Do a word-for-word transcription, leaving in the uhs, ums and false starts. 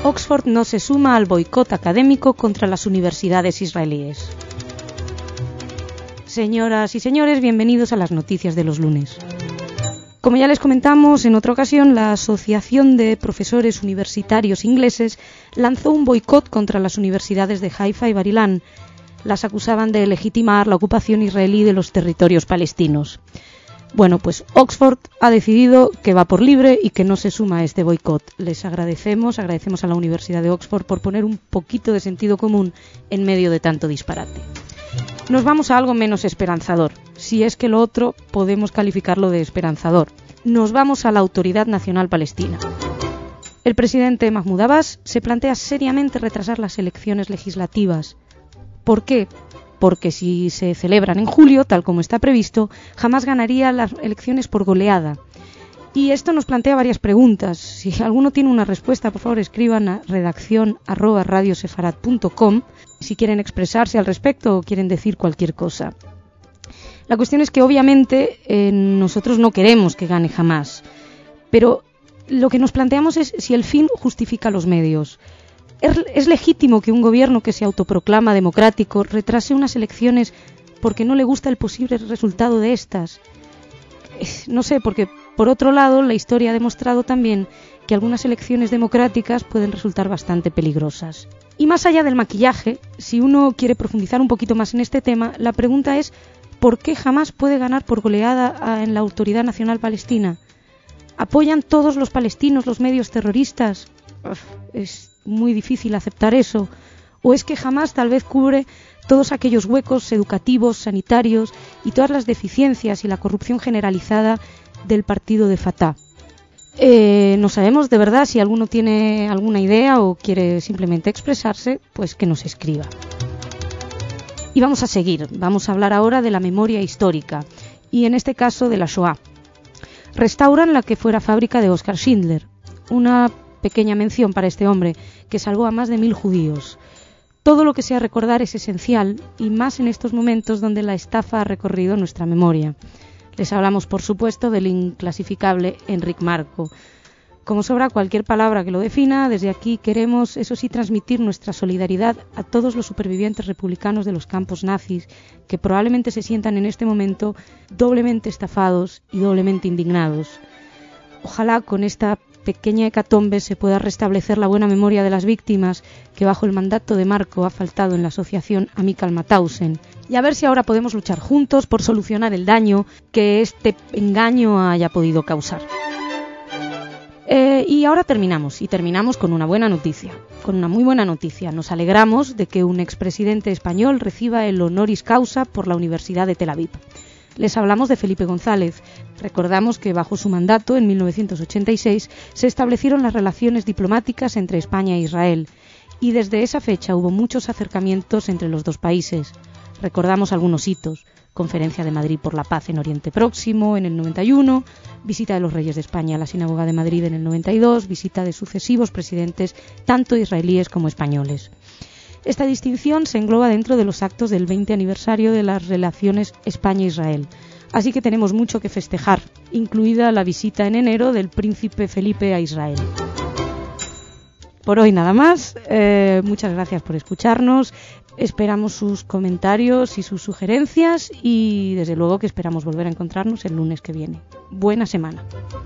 Oxford no se suma al boicot académico contra las universidades israelíes. Señoras y señores, bienvenidos a las noticias de los lunes. Como ya les comentamos en otra ocasión, la Asociación de Profesores Universitarios Ingleses lanzó un boicot contra las universidades de Haifa y Bar-Ilan. Las acusaban de legitimar la ocupación israelí de los territorios palestinos. Bueno, pues Oxford ha decidido que va por libre y que no se suma a este boicot. Les agradecemos, agradecemos a la Universidad de Oxford por poner un poquito de sentido común en medio de tanto disparate. Nos vamos a algo menos esperanzador, si es que lo otro podemos calificarlo de esperanzador. Nos vamos a la Autoridad Nacional Palestina. El presidente Mahmoud Abbas se plantea seriamente retrasar las elecciones legislativas. ¿Por qué? Porque si se celebran en julio, tal como está previsto, Hamás ganaría las elecciones por goleada. Y esto nos plantea varias preguntas. Si alguno tiene una respuesta, por favor escriban a redacción arroba radiosefarat punto com si quieren expresarse al respecto o quieren decir cualquier cosa. La cuestión es que obviamente eh, nosotros no queremos que gane Hamás, pero lo que nos planteamos es si el fin justifica los medios. ¿Es, es legítimo que un gobierno que se autoproclama democrático retrase unas elecciones porque no le gusta el posible resultado de estas? No sé, porque por otro lado la historia ha demostrado también que algunas elecciones democráticas pueden resultar bastante peligrosas. Y más allá del maquillaje, si uno quiere profundizar un poquito más en este tema, la pregunta es ¿por qué Hamás puede ganar por goleada en la Autoridad Nacional Palestina? ¿Apoyan todos los palestinos los medios terroristas? Uf, es muy difícil aceptar eso. ¿O es que Hamás tal vez cubre todos aquellos huecos educativos, sanitarios y todas las deficiencias y la corrupción generalizada del partido de Fatah? Eh, no sabemos de verdad. Si alguno tiene alguna idea o quiere simplemente expresarse, pues que nos escriba. Y vamos a seguir, vamos a hablar ahora de la memoria histórica, y en este caso de la Shoah. Restauran la que fuera fábrica de Oskar Schindler, una pequeña mención para este hombre que salvó a más de mil judíos. Todo lo que sea recordar es esencial, y más en estos momentos donde la estafa ha recorrido nuestra memoria. Les hablamos, por supuesto, del inclasificable Enric Marco. Como sobra cualquier palabra que lo defina, desde aquí queremos, eso sí, transmitir nuestra solidaridad a todos los supervivientes republicanos de los campos nazis, que probablemente se sientan en este momento doblemente estafados y doblemente indignados. Ojalá con esta pequeña hecatombe se pueda restablecer la buena memoria de las víctimas que bajo el mandato de Marco ha faltado en la asociación Amical Mauthausen, y a ver si ahora podemos luchar juntos por solucionar el daño que este engaño haya podido causar. Eh, y ahora terminamos, y terminamos con una buena noticia, con una muy buena noticia. Nos alegramos de que un expresidente español reciba el honoris causa por la Universidad de Tel Aviv. Les hablamos de Felipe González. Recordamos que bajo su mandato, en mil novecientos ochenta y seis, se establecieron las relaciones diplomáticas entre España e Israel, y desde esa fecha hubo muchos acercamientos entre los dos países. Recordamos algunos hitos: Conferencia de Madrid por la Paz en Oriente Próximo en el noventa y uno, visita de los Reyes de España a la Sinagoga de Madrid en el noventa y dos, visita de sucesivos presidentes, tanto israelíes como españoles. Esta distinción se engloba dentro de los actos del veinte aniversario de las relaciones España-Israel. Así que tenemos mucho que festejar, incluida la visita en enero del príncipe Felipe a Israel. Por hoy nada más. Eh, muchas gracias por escucharnos. Esperamos sus comentarios y sus sugerencias, y desde luego que esperamos volver a encontrarnos el lunes que viene. Buena semana.